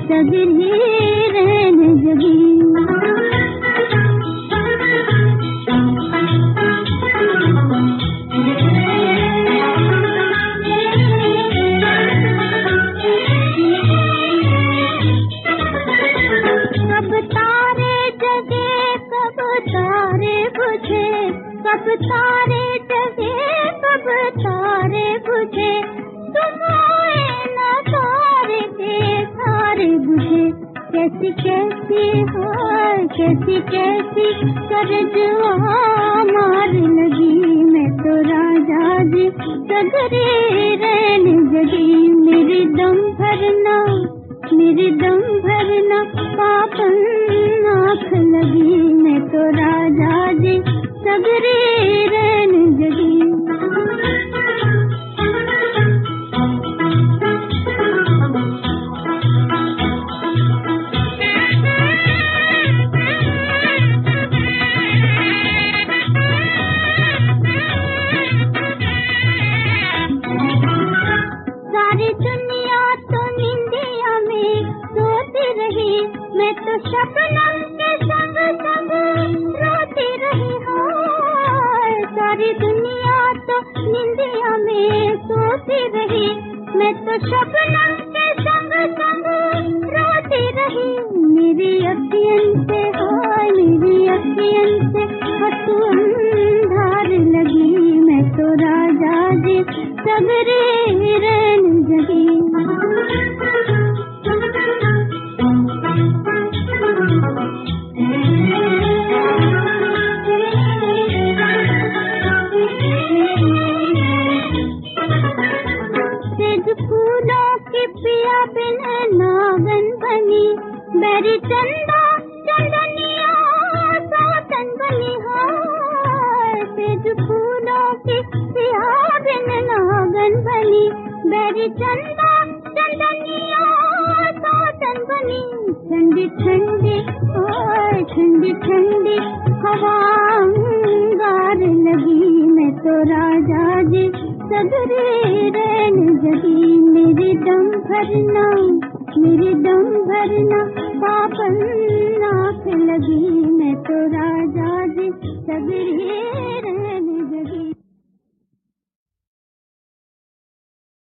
सगरे रहन जगी। कब तारे जगे कब तारे बुझे, कब तारे जगे कब तारे बुझे, तुम आए न तारे के तारे बुझे। कैसी कैसी हाय कैसी कैसी करजुआ मार लगी, मैं तो राजा जी सगरे रहन जगी। मेरे दम भरना पापन आँख लगी, मैं तो राजा जी सगरे रहन जगी। सारी दुनिया तो निंदिया में सोती रही, मैं तो शबनम के संग संग रोती रही। हाय सारी दुनिया तो निंदिया में सोती रही, मैं तो शबनम के संग संग रोती रही। मेरी अखियन से हाय मेरी अखियन से हंसू अंधार लगी, मैं तो राजा जी सगरे रहन जगी। सेज फूलों की पिया बिन नागन बनी, बैरी चंदा चंदनिया सातन बनी। हाय सेज फूलों की पिया बिन नागन बनी, बैरी चंदा चंदनिया सातन बनी। ठंडी ठंडी हाय ठंडी ठंडी हवा अंगार लगी, मैं तो राजा जी सगरे रहन जगी। मेरे दम भरना पापन आँख लगी,